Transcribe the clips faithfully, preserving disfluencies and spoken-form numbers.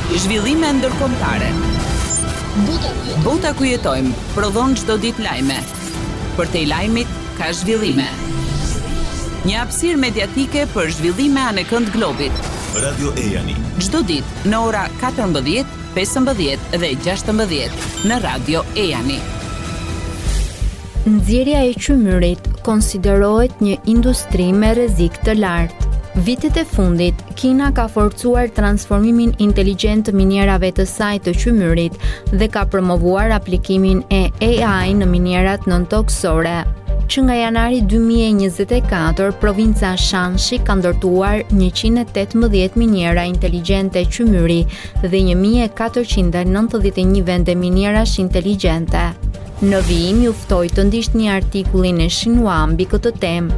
Zhvillime ndërkombëtare. Bota ku jetojmë prodhon çdo ditë lajme. Për te lajmit ka zhvillime. Një hapësirë mediatike për zhvillime anë kënd globit. Radio Ejani. Çdo ditë në ora katërmbëdhjetë, pesëmbëdhjetë dhe gjashtëmbëdhjetë në Radio Ejani. Nxjerrja e qymyrit konsiderohet një industri me rrezik të lartë. Vitet e fundit, Kina ka forcuar transformimin inteligjent të minjerave të saj të qymyrit dhe ka promovuar aplikimin e A I në minerat nëntoksore. Që nga janari dy mijë e njëzet e katër, provinca Shanxi ka ndërtuar njëqind e tetëmbëdhjetë minjera inteligjente qymyri dhe një mijë e katërqind e nëntëdhjetë e një vende minjerash inteligjente. Në vijim ju ftoj të ndiqni artikullin e Xinhua mbi këtë temë.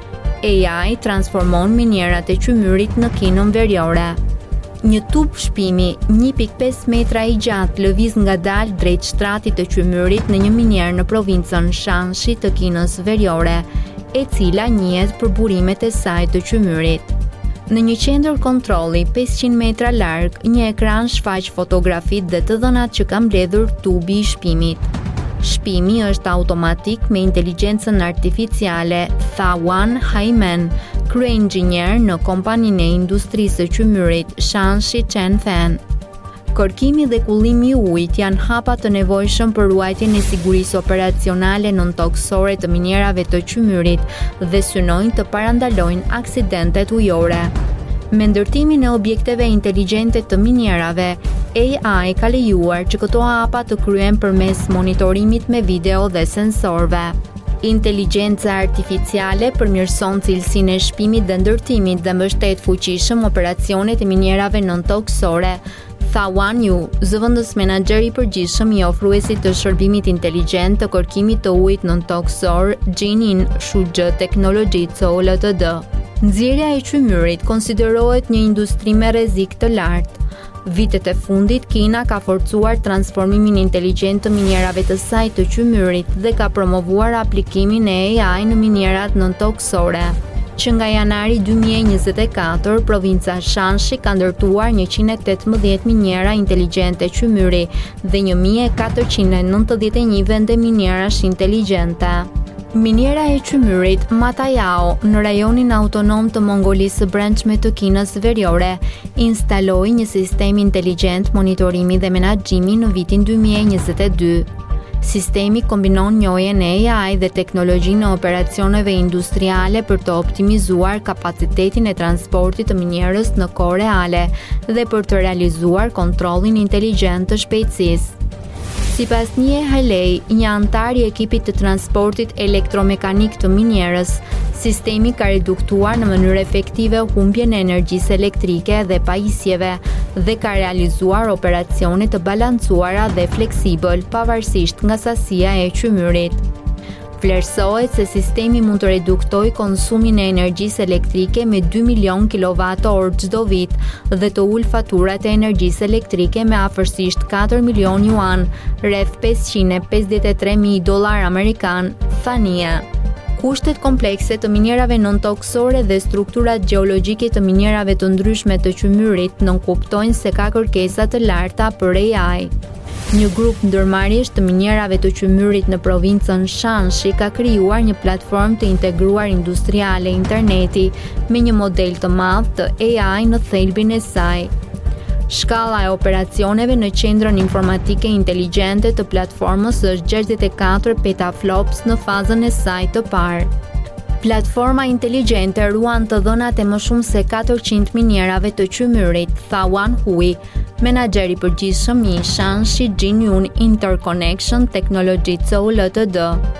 A I transformon minjerat e qymyrit në kinën veriore. Një tub shpimi një pikë pesë metra i gjatë lëviz ngadalë drejt shtratit të qymyrit në një minjerë në provincën Shanxi të Kinës veriore, e cila njihet për burimet e saj të qymyrit. Në një qendër kontrolli pesëqind metra larg, një ekran shfaq fotografit dhe të dhënat që ka mbledhur tubi i shpimit. Shpimi është automatik me inteligjencën artificiale, tha Wan Haimen, krye-inxhinier në kompaninë e industrisë së qymyrit Shanxi Chengfen. Kërkimi dhe kullimi i ujit janë hapa të nevojshëm për ruajtjen e sigurisë operacionale nëntoksore të minjerave të qymyrit dhe synojnë të parandalojnë aksidentet ujore. Me ndërtimin e objekteve inteligjente të minjerave, A I ka lejuar që këto hapa të kryen përmes monitorimit me video dhe sensorëve. Inteligjenca artificiale përmirëson cilësinë e shpimit dhe ndërtimit dhe mbështet fuqishëm operacionet e minjerave nëntoksore, tha Wan Yu, zëvendës menaxher i përgjithshëm i ofruesit të shërbimit inteligjent të kërkimit të ujit nëntoksor Jinin Shuzhe Technology Co Ltd. Nxjerrja e qymyrit konsiderohet një industri me rrezik të lartë. Vitet e fundit, Kina ka forcuar transformimin inteligjent të minjerave të saj të qymyrit dhe ka promovuar aplikimin e A I në minjerat nëntoksore. Që nga janari dy mijë e njëzet e katër, provinca Shanxi ka ndërtuar njëqind e tetëmbëdhjetë minjera inteligjente qymyri dhe një mijë e katërqind e nëntëdhjetë e një vende minjerash inteligjente. Minjera e qymyrit Matayao në rajonin autonom të Mongolisë së Brendshme të Kinës veriore instaloi një sistem inteligjent monitorimi dhe menaxhimi në vitin dy mijë e njëzet e dy. Sistemi kombinon njohjen e A I dhe teknologjinë e operacioneve industriale për të optimizuar kapacitetin e transportit të minjerës në kohë reale dhe për të realizuar kontrollin inteligjent të shpejtësisë. Sipas një Haley, një antar i ekipit të transportit elektromekanik të minjerës, sistemi ka reduktuar në mënyrë efektive humbjen e energjisë elektrike dhe pajisjeve dhe ka realizuar operacione të balancuara dhe fleksibël pavarësisht nga sasia e qymyrit. Vlerësohet se sistemi mund të reduktoj konsumin e energjisë elektrike me dy milion kilowatt-orë çdo vit dhe të ul faturat e energjisë elektrike me afërsisht katër milion yuan, rreth pesëqind e pesëdhjetë e tre mijë dollar amerikan, tha Nia. Kushtet komplekse të minjerave nëntoksore dhe strukturat gjeologjike të minjerave të ndryshme të qymyrit nënkuptojnë se ka kërkesa të larta për A I. Një grup ndërmarrjesh të minjerave të qymyrit në provincën Shanxi ka krijuar një platformë të integruar industriale interneti me një model të madh të A I në thelbin e saj. Shkalla e operacioneve në qendrën informatike inteligjente të platformës është gjashtëdhjetë e katër petaflops në fazën e saj të parë. Platforma inteligjente ruan të dhënat e më shumë se katërqind minjerave të qymyrit, tha Wan Hui, menaxher i përgjithshëm i Shanxi Jinyun Interconnection Technology Co Ltd.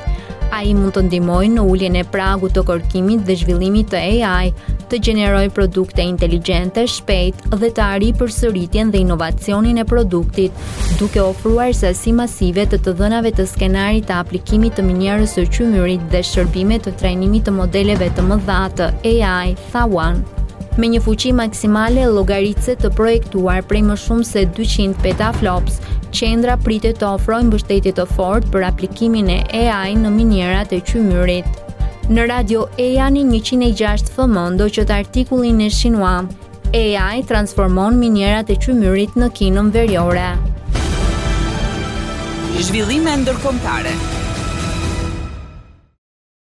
Ai mund të ndihmojë në uljen e pragut të kërkimit dhe zhvillimit të A I, të gjenerojë produkte inteligjente shpejt dhe të arrijë përsëritjen dhe inovacionin e produktit, duke ofruar sasi masive të të dhënave të skenarit të aplikimit të minjerës së qymyrit dhe shërbime të trajnimit të modeleve të mëdha të A I, tha Wan. Me një fuqi maksimale llogaritëse të projektuar prej më shumë se dyqind petaflops, qendra pritet të ofrojë mbështetje të fortë për aplikimin e A I në minjerat e qymyrit. Në Radio Ejani njëqind e gjashtë F M ndoqët artikullin e Xinhua. A I transformon minierat e qymyrit në kinën veriore. Zhvillime ndërkombëtare.